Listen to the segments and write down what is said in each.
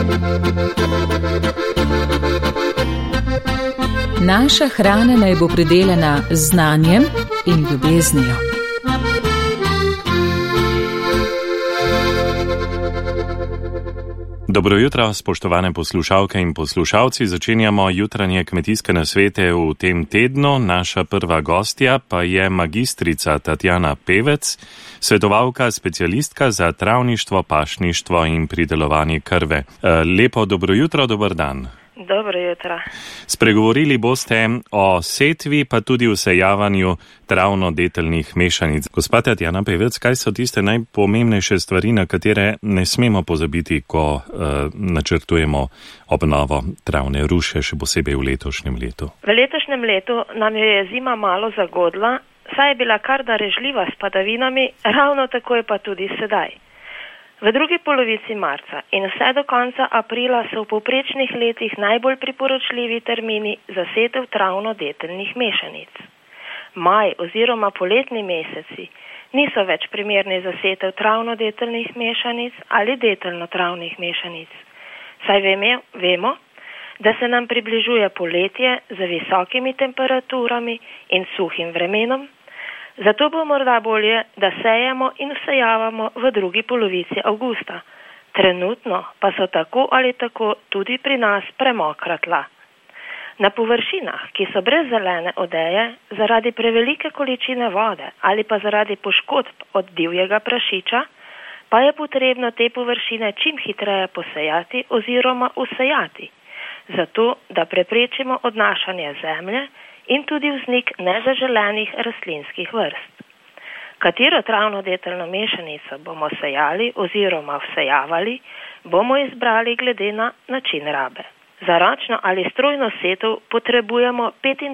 Naša hrana naj bo pridelana z znanjem in ljubeznijo. Dobro jutro, spoštovane poslušalke in poslušalci. Začenjamo jutranje kmetijske nasvete v tem tednu. Naša prva gostja pa je magistrica Tatjana Pevec, svetovalka, specialistka za travništvo, pašništvo in pridelovanje krve. Lepo dobro jutro, dober dan. Dobro jutro. Spregovorili boste o setvi, pa tudi o sejavanju travno-deteljnih mešanic. Gospa Tatjana Pevec, kaj so tiste najpomembnejše stvari, na katere ne smemo pozabiti, ko načrtujemo obnovo travne ruše, še posebej v letošnjem letu? V letošnjem letu nam je zima malo zagodla, saj je bila kar darežljiva s padavinami, ravno tako je pa tudi sedaj. V drugi polovici marca in vse do konca aprila so v povprečnih letih najbolj priporočljivi termini za setev travno-deteljnih mešanic. Maj oziroma poletni meseci niso več primerni za setev travno-deteljnih mešanic ali deteljno-travnih mešanic. Saj vemo, da se nam približuje poletje z visokimi temperaturami in suhim vremenom, zato bo morda bolje, da sejemo in vsejavamo v drugi polovici avgusta. Trenutno pa so tako ali tako tudi pri nas premokra tla. Na površinah, ki so brez zelene odeje, zaradi prevelike količine vode ali pa zaradi poškodb od divjega prašiča, pa je potrebno te površine čim hitreje posejati oziroma usejati, zato da preprečimo odnašanje zemlje in tudi vznik nezaželenih rastlinskih vrst. Katero travno-deteljno mešanico bomo sejali oziroma vsejavali, bomo izbrali glede na način rabe. Za ročno ali strojno setev potrebujemo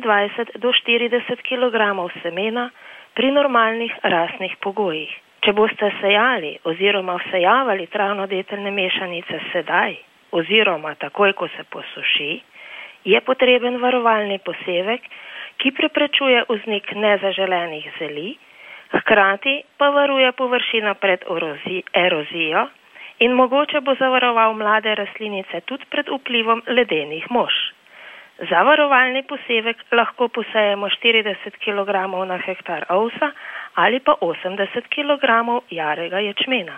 25 do 40 kg semena pri normalnih rastnih pogojih. Če boste sejali oziroma vsejavali travno-deteljne mešanice sedaj oziroma takoj, ko se posuši, je potreben varovalni posevek, ki preprečuje vznik nezaželenih zeli, hkrati pa varuje površino pred erozijo in mogoče bo zavaroval mlade rastlinice tudi pred vplivom ledenih mož. Za varovalni posevek lahko posejemo 40 kg na hektar ovsa ali pa 80 kg jarega ječmena.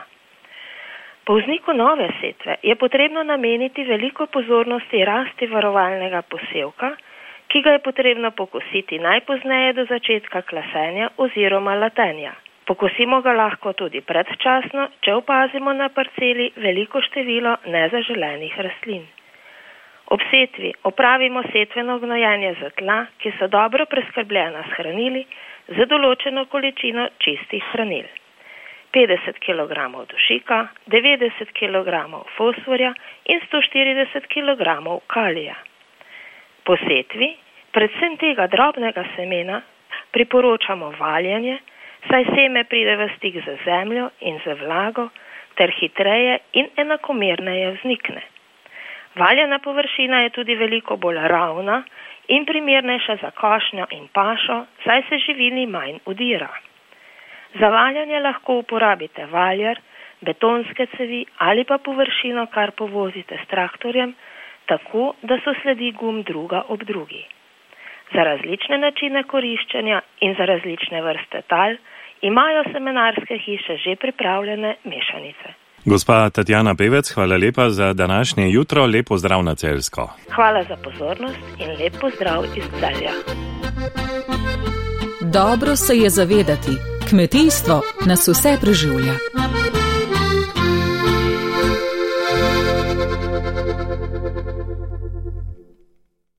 Po vzniku nove setve je potrebno nameniti veliko pozornosti rasti varovalnega posevka, ki ga je potrebno pokositi najpozneje do začetka klasenja oziroma latenja. Pokosimo ga lahko tudi predčasno, če opazimo na parceli veliko število nezaželenih rastlin. Ob setvi opravimo setveno gnojenje za tla, ki so dobro preskrbljena s hranili, za določeno količino čistih hranil. 50 kg dušika, 90 kg fosforja in 140 kg kalija. Po setvi, predvsem tega drobnega semena, priporočamo valjanje, saj seme pride v stik z zemljo in z vlago, ter hitreje in enakomerneje vznikne. Valjana površina je tudi veliko bolj ravna in primernejša za košnjo in pašo, saj se živini manj udira. Za valjanje lahko uporabite valjar, betonske cevi ali pa površino, kar povozite s traktorjem, tako da so sledi gum druga ob drugi. Za različne načine koriščenja in za različne vrste tal imajo semenarske hiše že pripravljene mešanice. Gospa Tatjana Pevec, hvala lepa za današnje jutro, lep pozdrav na Celjsko. Hvala za pozornost in lep pozdrav iz Celja. Dobro se je zavedati, kmetijstvo nas vse preživlja.